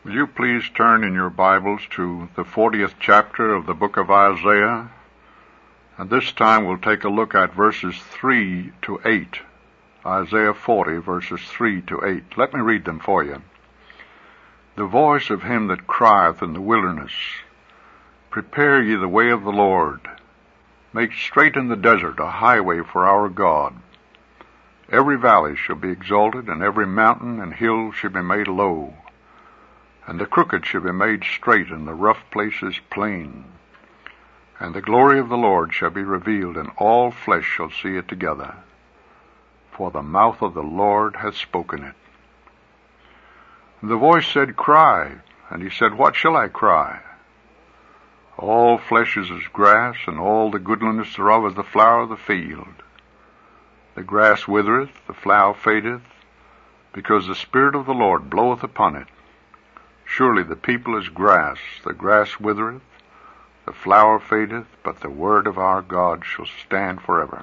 Will you please turn in your Bibles to the 40th chapter of the book of Isaiah? And this time we'll take a look at verses 3 to 8. Isaiah 40, verses 3 to 8. Let me read them for you. The voice of him that crieth in the wilderness, Prepare ye the way of the Lord. Make straight in the desert a highway for our God. Every valley shall be exalted, and every mountain and hill shall be made low. And the crooked shall be made straight, and the rough places plain. And the glory of the Lord shall be revealed, and all flesh shall see it together. For the mouth of the Lord hath spoken it. And the voice said, Cry. And he said, What shall I cry? All flesh is as grass, and all the goodliness thereof as the flower of the field. The grass withereth, the flower fadeth, because the Spirit of the Lord bloweth upon it. Surely the people is grass, the grass withereth, the flower fadeth, but the word of our God shall stand forever.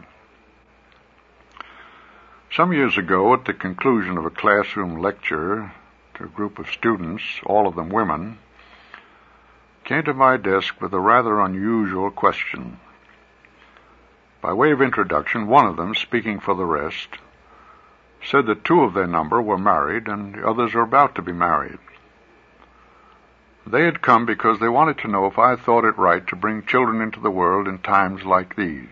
Some years ago, at the conclusion of a classroom lecture to a group of students, all of them women, came to my desk with a rather unusual question. By way of introduction, one of them, speaking for the rest, said that two of their number were married and the others are about to be married. They had come because they wanted to know if I thought it right to bring children into the world in times like these.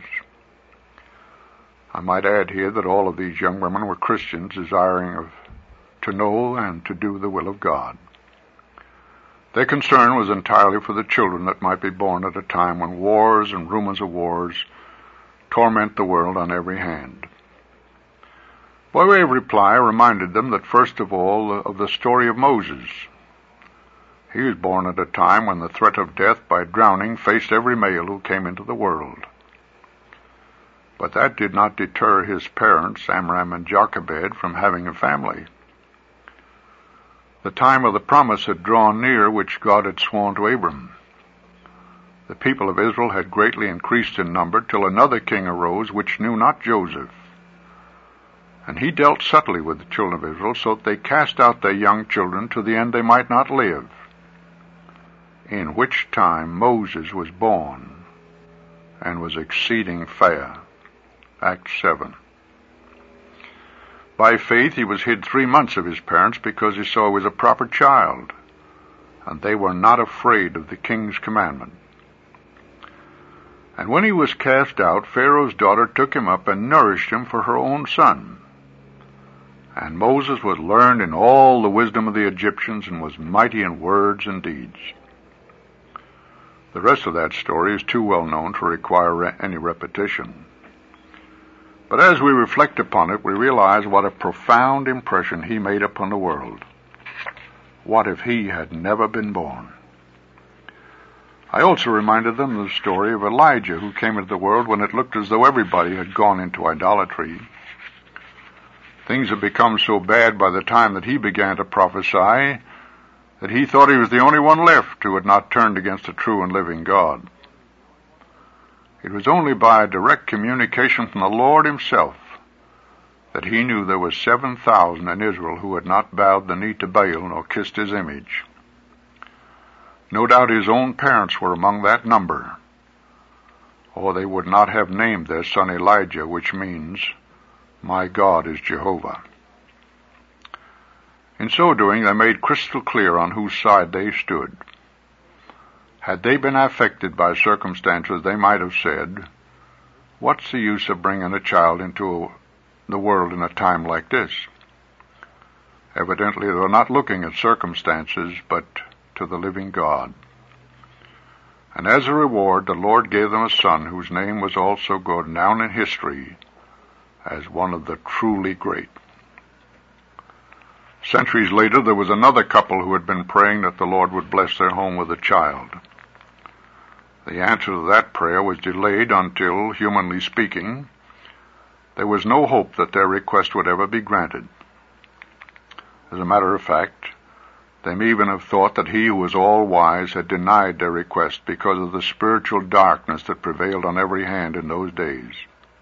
I might add here that all of these young women were Christians desiring to know and to do the will of God. Their concern was entirely for the children that might be born at a time when wars and rumors of wars torment the world on every hand. By way of reply, I reminded them that first of all of the story of Moses. He was born at a time when the threat of death by drowning faced every male who came into the world. But that did not deter his parents, Amram and Jochebed, from having a family. The time of the promise had drawn near which God had sworn to Abram. The people of Israel had greatly increased in number till another king arose which knew not Joseph. And he dealt subtly with the children of Israel, so that they cast out their young children to the end they might not live. In which time Moses was born, and was exceeding fair. Acts 7. By faith he was hid 3 months of his parents, because he saw he was a proper child, and they were not afraid of the king's commandment. And when he was cast out, Pharaoh's daughter took him up and nourished him for her own son. And Moses was learned in all the wisdom of the Egyptians, and was mighty in words and deeds. The rest of that story is too well known to require any repetition. But as we reflect upon it, we realize what a profound impression he made upon the world. What if he had never been born? I also reminded them of the story of Elijah, who came into the world when it looked as though everybody had gone into idolatry. Things had become so bad by the time that he began to prophesy that he thought he was the only one left who had not turned against the true and living God. It was only by direct communication from the Lord himself that he knew there were 7,000 in Israel who had not bowed the knee to Baal nor kissed his image. No doubt his own parents were among that number, or they would not have named their son Elijah, which means, My God is Jehovah. In so doing, they made crystal clear on whose side they stood. Had they been affected by circumstances, they might have said, What's the use of bringing a child into the world in a time like this? Evidently, they were not looking at circumstances, but to the living God. And as a reward, the Lord gave them a son whose name was also gone down in history as one of the truly great. Centuries later, there was another couple who had been praying that the Lord would bless their home with a child. The answer to that prayer was delayed until, humanly speaking, there was no hope that their request would ever be granted. As a matter of fact, they may even have thought that he who was all-wise had denied their request because of the spiritual darkness that prevailed on every hand in those days.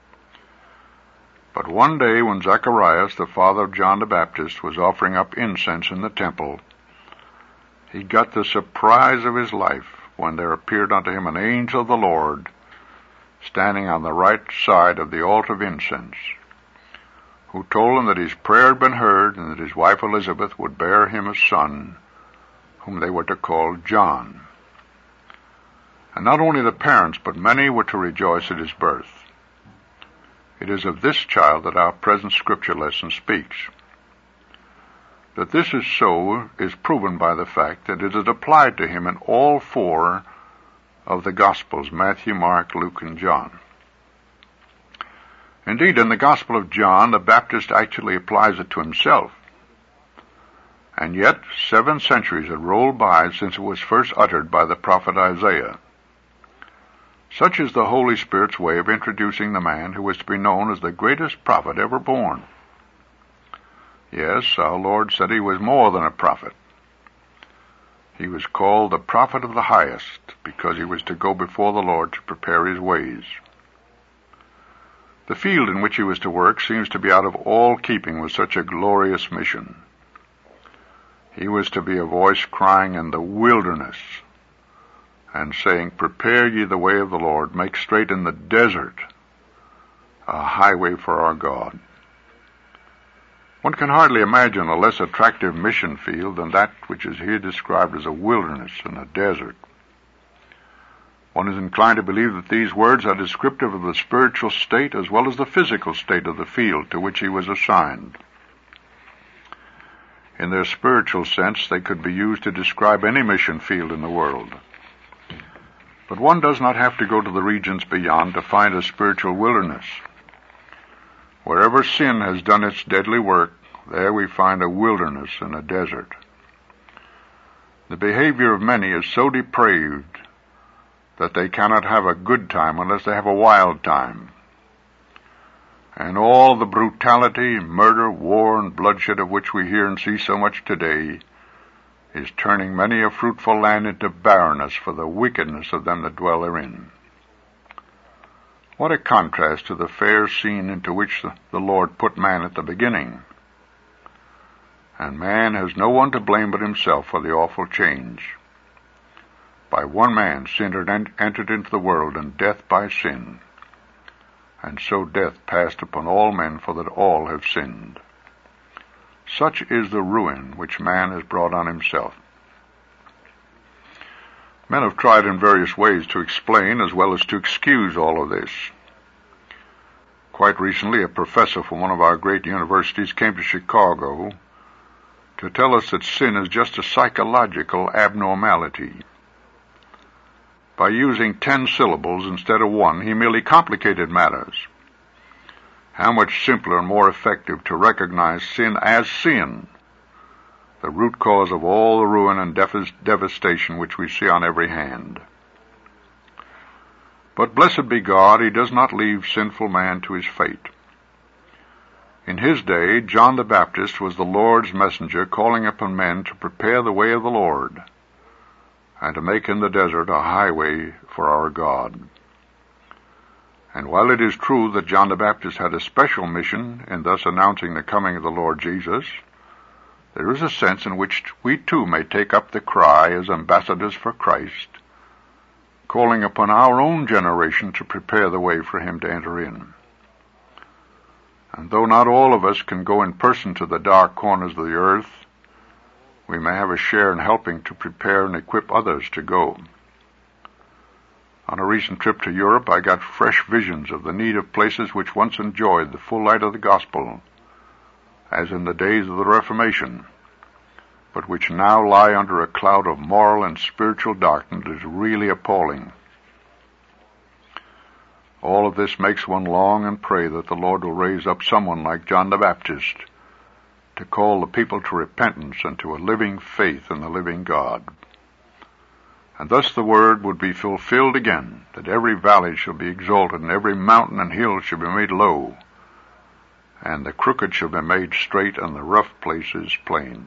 But one day when Zacharias, the father of John the Baptist, was offering up incense in the temple, he got the surprise of his life when there appeared unto him an angel of the Lord, standing on the right side of the altar of incense, who told him that his prayer had been heard, and that his wife Elizabeth would bear him a son, whom they were to call John. And not only the parents, but many were to rejoice at his birth. It is of this child that our present scripture lesson speaks. That this is so is proven by the fact that it is applied to him in all four of the Gospels, Matthew, Mark, Luke, and John. Indeed, in the Gospel of John, the Baptist actually applies it to himself. And yet, 7 centuries had rolled by since it was first uttered by the prophet Isaiah. Such is the Holy Spirit's way of introducing the man who is to be known as the greatest prophet ever born. Yes, our Lord said he was more than a prophet. He was called the prophet of the highest because he was to go before the Lord to prepare his ways. The field in which he was to work seems to be out of all keeping with such a glorious mission. He was to be a voice crying in the wilderness and saying, "Prepare ye the way of the Lord, make straight in the desert a highway for our God." One can hardly imagine a less attractive mission field than that which is here described as a wilderness and a desert. One is inclined to believe that these words are descriptive of the spiritual state as well as the physical state of the field to which he was assigned. In their spiritual sense, they could be used to describe any mission field in the world. But one does not have to go to the regions beyond to find a spiritual wilderness. Wherever sin has done its deadly work, there we find a wilderness and a desert. The behavior of many is so depraved that they cannot have a good time unless they have a wild time. And all the brutality, murder, war, and bloodshed of which we hear and see so much today is turning many a fruitful land into barrenness for the wickedness of them that dwell therein. What a contrast to the fair scene into which the Lord put man at the beginning. And man has no one to blame but himself for the awful change. By one man sin had entered into the world, and death by sin. And so death passed upon all men, for that all have sinned. Such is the ruin which man has brought on himself. Men have tried in various ways to explain as well as to excuse all of this. Quite recently, a professor from one of our great universities came to Chicago to tell us that sin is just a psychological abnormality. By using 10 syllables instead of 1, he merely complicated matters. How much simpler and more effective to recognize sin as sin, the root cause of all the ruin and devastation which we see on every hand. But blessed be God, he does not leave sinful man to his fate. In his day, John the Baptist was the Lord's messenger, calling upon men to prepare the way of the Lord, and to make in the desert a highway for our God. And while it is true that John the Baptist had a special mission in thus announcing the coming of the Lord Jesus, there is a sense in which we too may take up the cry as ambassadors for Christ, calling upon our own generation to prepare the way for him to enter in. And though not all of us can go in person to the dark corners of the earth, we may have a share in helping to prepare and equip others to go. On a recent trip to Europe, I got fresh visions of the need of places which once enjoyed the full light of the gospel, as in the days of the Reformation, but which now lie under a cloud of moral and spiritual darkness that is really appalling. All of this makes one long and pray that the Lord will raise up someone like John the Baptist to call the people to repentance and to a living faith in the living God. And thus the word would be fulfilled again, that every valley shall be exalted, and every mountain and hill shall be made low, and the crooked shall be made straight, and the rough places plain.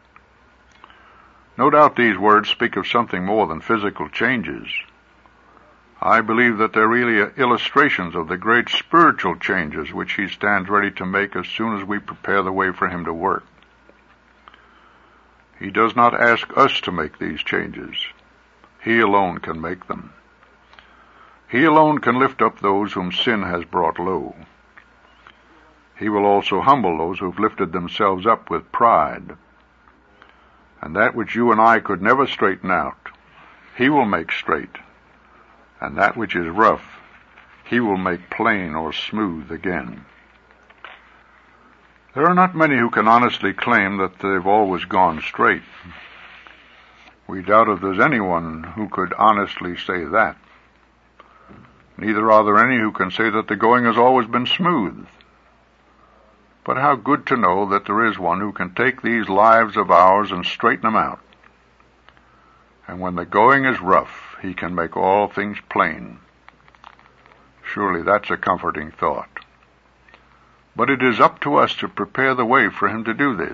No doubt these words speak of something more than physical changes. I believe that they're really illustrations of the great spiritual changes which he stands ready to make as soon as we prepare the way for him to work. He does not ask us to make these changes. He alone can make them. He alone can lift up those whom sin has brought low. He will also humble those who have lifted themselves up with pride. And that which you and I could never straighten out, He will make straight. And that which is rough, He will make plain or smooth again. There are not many who can honestly claim that they've always gone straight. We doubt if there's anyone who could honestly say that. Neither are there any who can say that the going has always been smooth. But how good to know that there is one who can take these lives of ours and straighten them out. And when the going is rough, He can make all things plain. Surely that's a comforting thought. But it is up to us to prepare the way for Him to do this.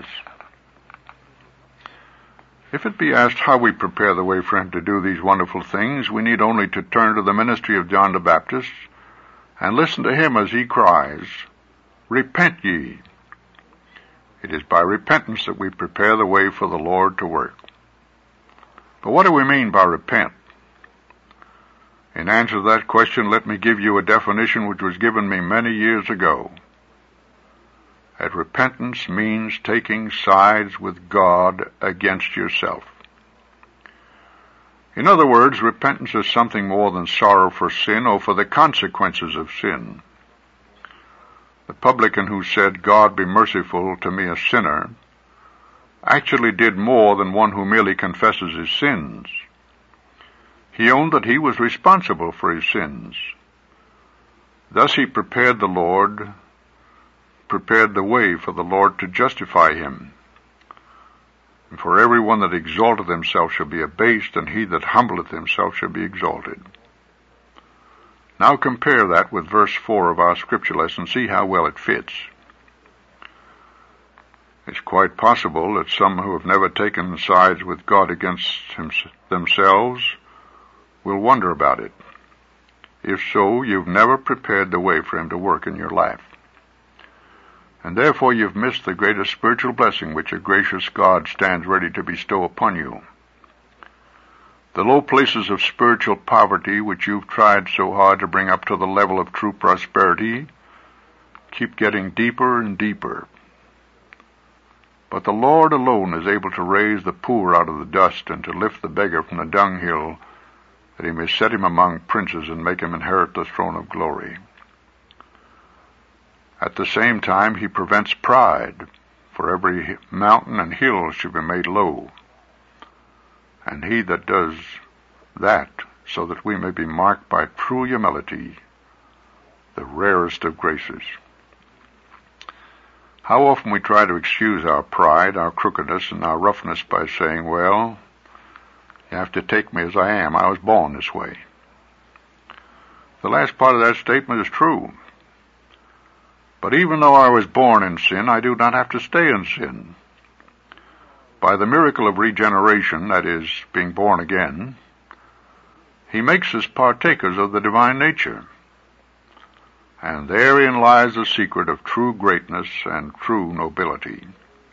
If it be asked how we prepare the way for Him to do these wonderful things, we need only to turn to the ministry of John the Baptist and listen to him as he cries, "Repent ye." It is by repentance that we prepare the way for the Lord to work. But what do we mean by repent? In answer to that question, let me give you a definition which was given me many years ago. That repentance means taking sides with God against yourself. In other words, repentance is something more than sorrow for sin or for the consequences of sin. The publican who said, "God be merciful to me a sinner," actually did more than one who merely confesses his sins. He owned that he was responsible for his sins. Thus he prepared the way for the Lord to justify him. And for every one that exalteth himself shall be abased, and he that humbleth himself shall be exalted. Now compare that with verse 4 of our scripture lesson. See how well it fits. It's quite possible that some who have never taken sides with God against themselves will wonder about it. If so, you've never prepared the way for Him to work in your life. And therefore you've missed the greatest spiritual blessing which a gracious God stands ready to bestow upon you. The low places of spiritual poverty which you've tried so hard to bring up to the level of true prosperity keep getting deeper and deeper. But the Lord alone is able to raise the poor out of the dust and to lift the beggar from the dunghill, that He may set him among princes and make him inherit the throne of glory. At the same time, He prevents pride, for every mountain and hill should be made low. And He that does that, so that we may be marked by true humility, the rarest of graces. How often we try to excuse our pride, our crookedness, and our roughness by saying, "Well, you have to take me as I am. I was born this way." The last part of that statement is true. But even though I was born in sin, I do not have to stay in sin. By the miracle of regeneration, that is, being born again, He makes us partakers of the divine nature. And therein lies the secret of true greatness and true nobility.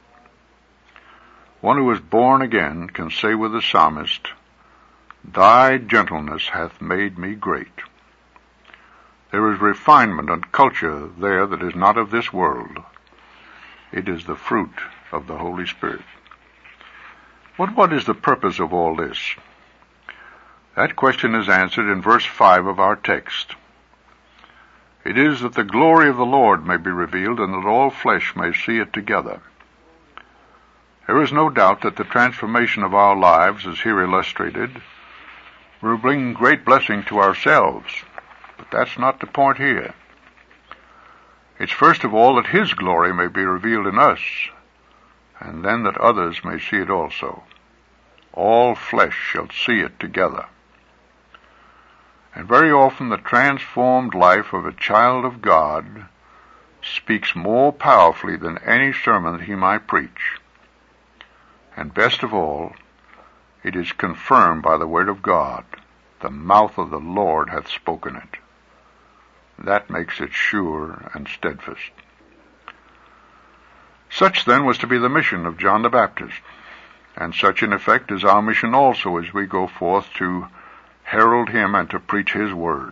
One who is born again can say with the psalmist, "Thy gentleness hath made me great." There is refinement and culture there that is not of this world. It is the fruit of the Holy Spirit. But what is the purpose of all this? That question is answered in verse 5 of our text. It is that the glory of the Lord may be revealed, and that all flesh may see it together. There is no doubt that the transformation of our lives, as here illustrated, will bring great blessing to ourselves. But that's not the point here. It's first of all that His glory may be revealed in us, and then that others may see it also. All flesh shall see it together. And very often the transformed life of a child of God speaks more powerfully than any sermon that he might preach. And best of all, it is confirmed by the word of God. The mouth of the Lord hath spoken it. That makes it sure and steadfast. Such then was to be the mission of John the Baptist. And such in effect is our mission also as we go forth to herald him and to preach his word.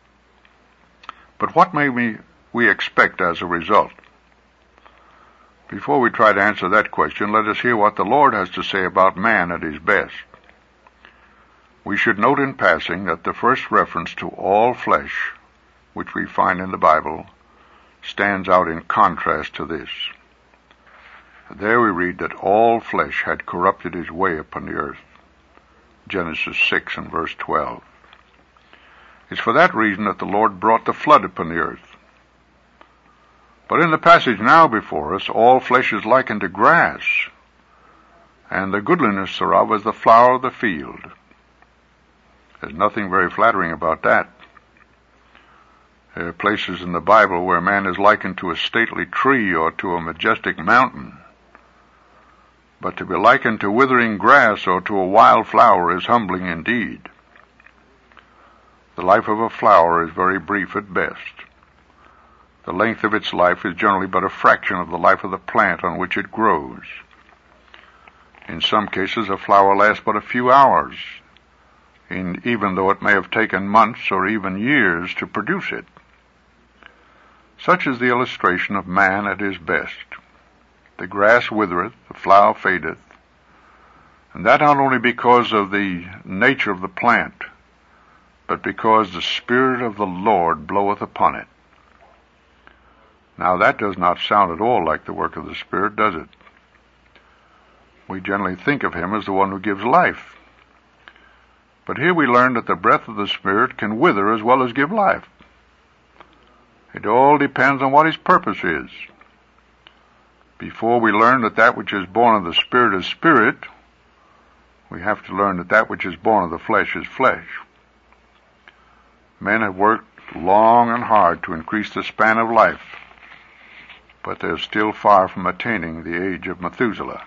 But what may we expect as a result? Before we try to answer that question, let us hear what the Lord has to say about man at his best. We should note in passing that the first reference to all flesh, which we find in the Bible, stands out in contrast to this. There we read that all flesh had corrupted his way upon the earth. Genesis 6 and verse 12. It's for that reason that the Lord brought the flood upon the earth. But in the passage now before us, all flesh is likened to grass, and the goodliness thereof is the flower of the field. There's nothing very flattering about that. There are places in the Bible where man is likened to a stately tree or to a majestic mountain. But to be likened to withering grass or to a wild flower is humbling indeed. The life of a flower is very brief at best. The length of its life is generally but a fraction of the life of the plant on which it grows. In some cases, a flower lasts but a few hours, even though it may have taken months or even years to produce it. Such is the illustration of man at his best. The grass withereth, the flower fadeth, and that not only because of the nature of the plant, but because the Spirit of the Lord bloweth upon it. Now that does not sound at all like the work of the Spirit, does it? We generally think of him as the one who gives life. But here we learn that the breath of the Spirit can wither as well as give life. It all depends on what his purpose is. Before we learn that that which is born of the Spirit is spirit, we have to learn that that which is born of the flesh is flesh. Men have worked long and hard to increase the span of life, but they're still far from attaining the age of Methuselah.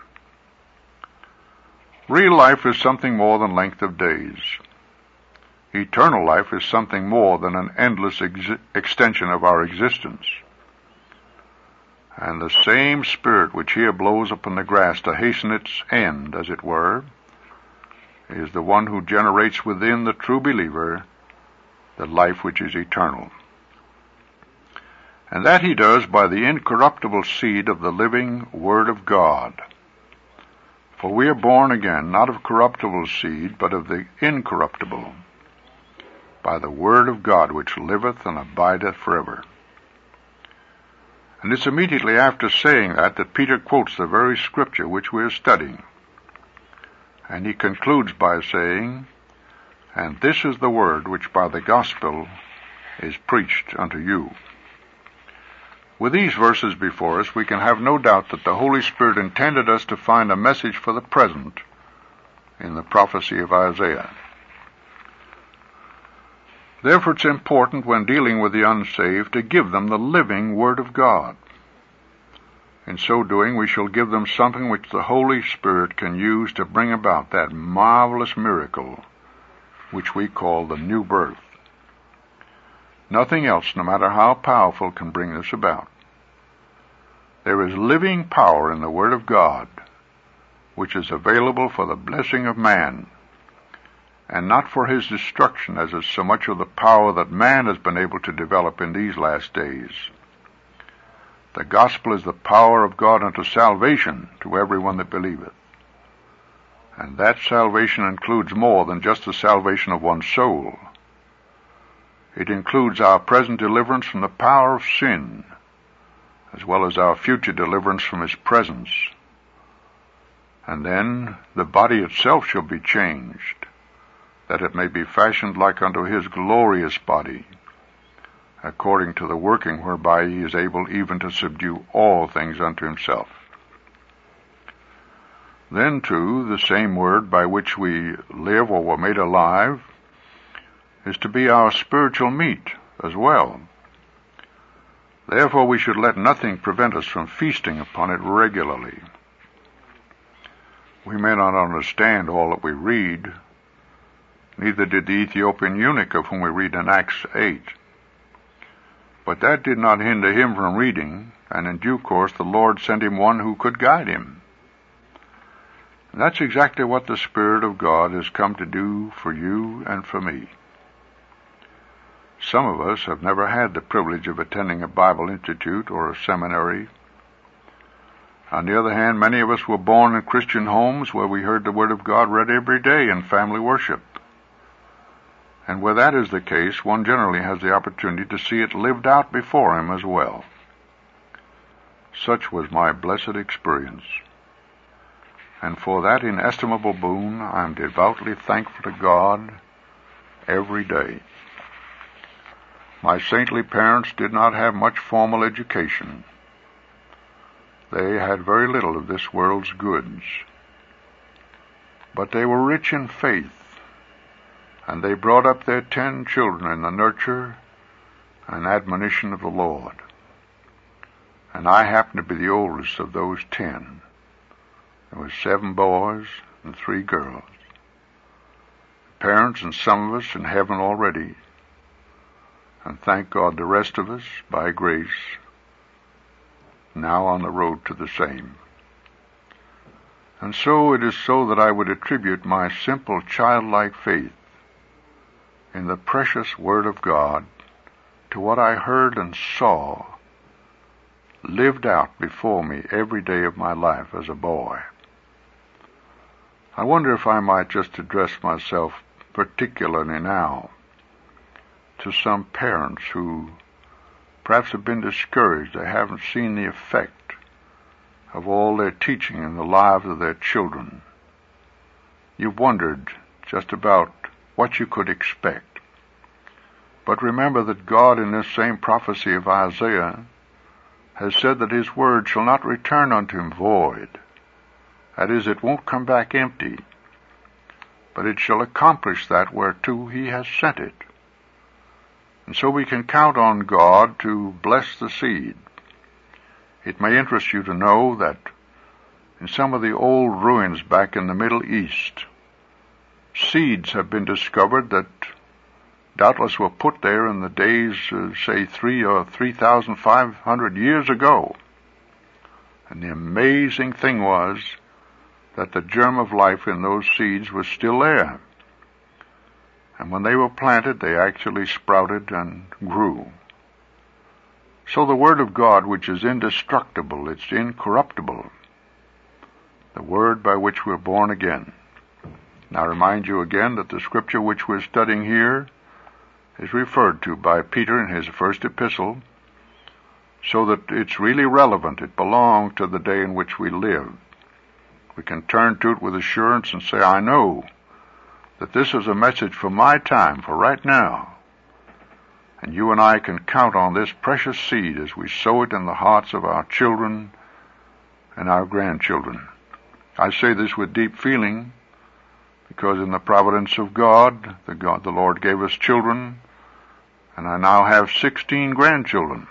Real life is something more than length of days. Eternal life is something more than an endless extension of our existence. And the same Spirit which here blows upon the grass to hasten its end, as it were, is the one who generates within the true believer the life which is eternal. And that he does by the incorruptible seed of the living Word of God. For we are born again, not of corruptible seed, but of the incorruptible, by the Word of God which liveth and abideth forever. And it's immediately after saying that Peter quotes the very scripture which we are studying. And he concludes by saying, "And this is the word which by the gospel is preached unto you." With these verses before us, we can have no doubt that the Holy Spirit intended us to find a message for the present in the prophecy of Isaiah. Therefore it's important when dealing with the unsaved to give them the living Word of God. In so doing, we shall give them something which the Holy Spirit can use to bring about that marvelous miracle which we call the new birth. Nothing else, no matter how powerful, can bring this about. There is living power in the Word of God, which is available for the blessing of man, and not for his destruction, as is so much of the power that man has been able to develop in these last days. The gospel is the power of God unto salvation to everyone that believeth. And that salvation includes more than just the salvation of one's soul. It includes our present deliverance from the power of sin, as well as our future deliverance from his presence. And then the body itself shall be changed, that it may be fashioned like unto his glorious body, according to the working whereby he is able even to subdue all things unto himself. Then, too, the same word by which we live or were made alive is to be our spiritual meat as well. Therefore we should let nothing prevent us from feasting upon it regularly. We may not understand all that we read, neither did the Ethiopian eunuch of whom we read in Acts 8. But that did not hinder him from reading, and in due course the Lord sent him one who could guide him. And that's exactly what the Spirit of God has come to do for you and for me. Some of us have never had the privilege of attending a Bible institute or a seminary. On the other hand, many of us were born in Christian homes where we heard the Word of God read every day in family worship. And where that is the case, one generally has the opportunity to see it lived out before him as well. Such was my blessed experience. And for that inestimable boon, I am devoutly thankful to God every day. My saintly parents did not have much formal education. They had very little of this world's goods. But they were rich in faith, and they brought up their 10 children in the nurture and admonition of the Lord. And I happened to be the oldest of those 10. There were 7 boys and 3 girls. Parents and some of us in heaven already. And thank God the rest of us, by grace, now on the road to the same. And so it is so that I would attribute my simple childlike faith in the precious Word of God to what I heard and saw lived out before me every day of my life as a boy. I wonder if I might just address myself particularly now to some parents who perhaps have been discouraged. They haven't seen the effect of all their teaching in the lives of their children. You've wondered just about what you could expect. But remember that God, in this same prophecy of Isaiah, has said that his word shall not return unto him void. That is, it won't come back empty, but it shall accomplish that whereto he has sent it. And so we can count on God to bless the seed. It may interest you to know that in some of the old ruins back in the Middle East, seeds have been discovered that doubtless were put there in the days, say, 3,000 or 3,500 years ago. And the amazing thing was that the germ of life in those seeds was still there. And when they were planted, they actually sprouted and grew. So the Word of God, which is indestructible, it's incorruptible, the Word by which we're born again. Now I remind you again that the scripture which we're studying here is referred to by Peter in his first epistle, so that it's really relevant. It belongs to the day in which we live. We can turn to it with assurance and say, I know that this is a message for my time, for right now. And you and I can count on this precious seed as we sow it in the hearts of our children and our grandchildren. I say this with deep feeling, because in the providence of God, the Lord gave us children, and I now have 16 grandchildren.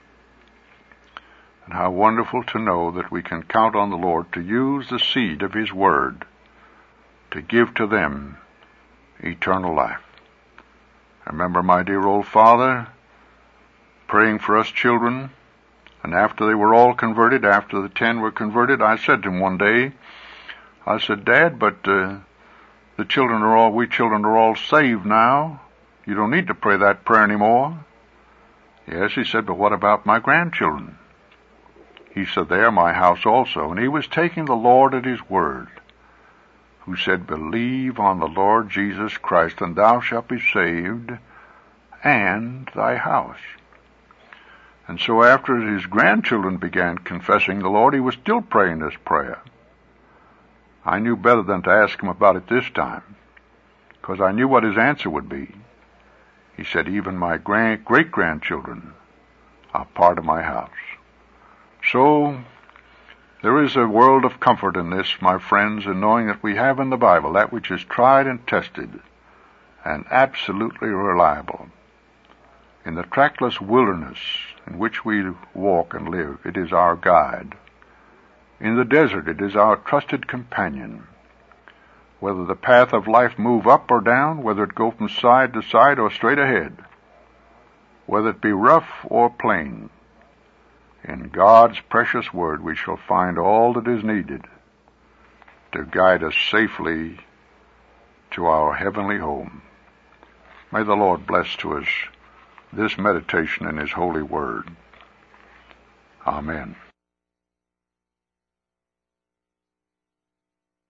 And how wonderful to know that we can count on the Lord to use the seed of his word to give to them eternal life. I remember my dear old father praying for us children, and after they were all converted, after the 10 were converted, I said to him one day, I said, Dad, but we children are all saved now. You don't need to pray that prayer anymore. Yes, he said, but what about my grandchildren? He said, they are my house also. And he was taking the Lord at his word, who said, believe on the Lord Jesus Christ, and thou shalt be saved, and thy house. And so after his grandchildren began confessing the Lord, he was still praying this prayer. I knew better than to ask him about it this time, because I knew what his answer would be. He said, even my great-grandchildren are part of my house. So there is a world of comfort in this, my friends, in knowing that we have in the Bible that which is tried and tested and absolutely reliable. In the trackless wilderness in which we walk and live, it is our guide. In the desert, it is our trusted companion. Whether the path of life move up or down, whether it go from side to side or straight ahead, whether it be rough or plain, in God's precious word we shall find all that is needed to guide us safely to our heavenly home. May the Lord bless to us this meditation in His holy word. Amen.